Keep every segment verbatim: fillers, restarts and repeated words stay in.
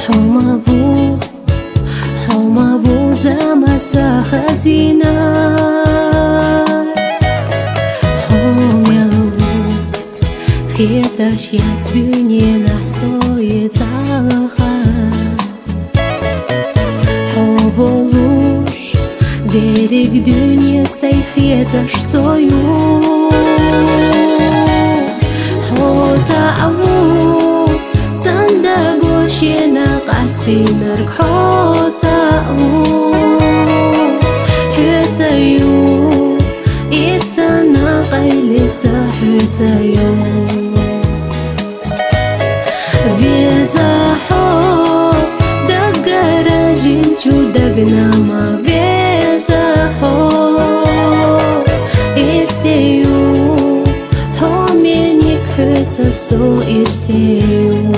حمابو حمابو زمسا خزينة حميلو خيتاش يات دنيا نحصوي تعالها حوالوش ديرك دنيا سيخيتاش صيو حو تعو سندقو شينا قاستي نرك حو تعو حتيو إرسانا قيلسا حتيو فيزا حو دقر جنشو دقنا ما فيزا حو إرسيو حو منك حتسو إرسيو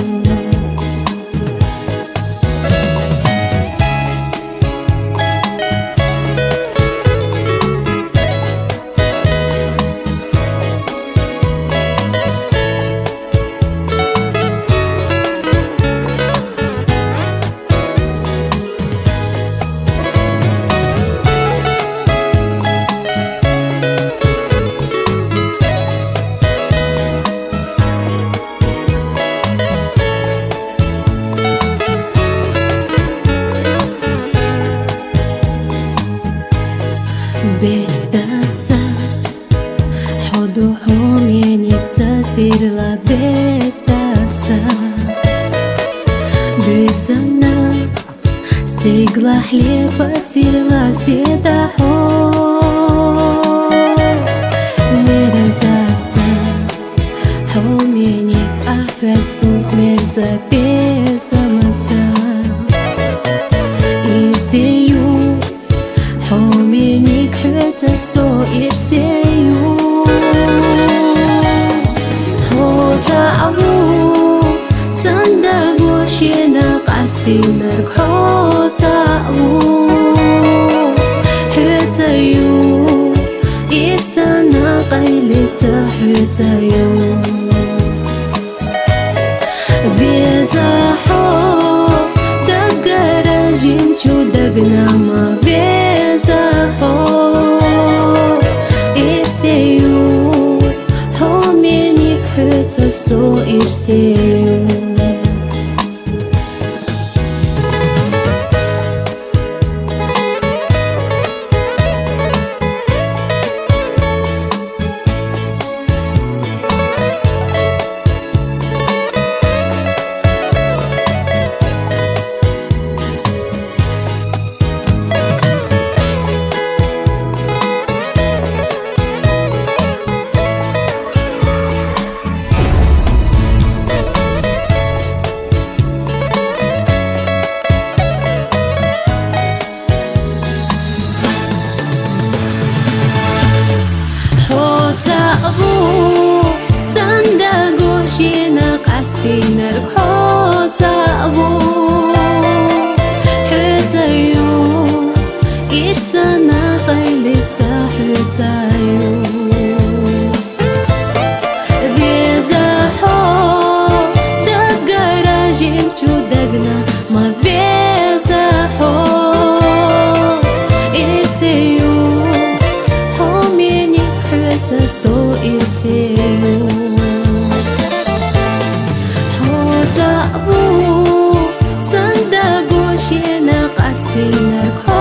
Bedasa Hodu homieniца sirla bedasa Bysana Stigla hljeba sirla sjeda ho Merzasa Homienik ahvestu merza bezamaca Irseju Homienik حتسو إرسيو حو تعو صندقو شينا قاستي نرك حو تعو حتيو إرسانا قيلسا حتيو فيزا حو دقر جنشو دقنا ما فيزا حو إرسيو حو منك حتسو إرسيو تعو صندقو شينا قاستي نرك حو تعو حتيو إرسانا قيلسا حتيو فيزا حو دقر جنشو دقنا ما فيزا حو إرسيو حتسو إرسيو حو تعو صندقو شينا قاستي نرك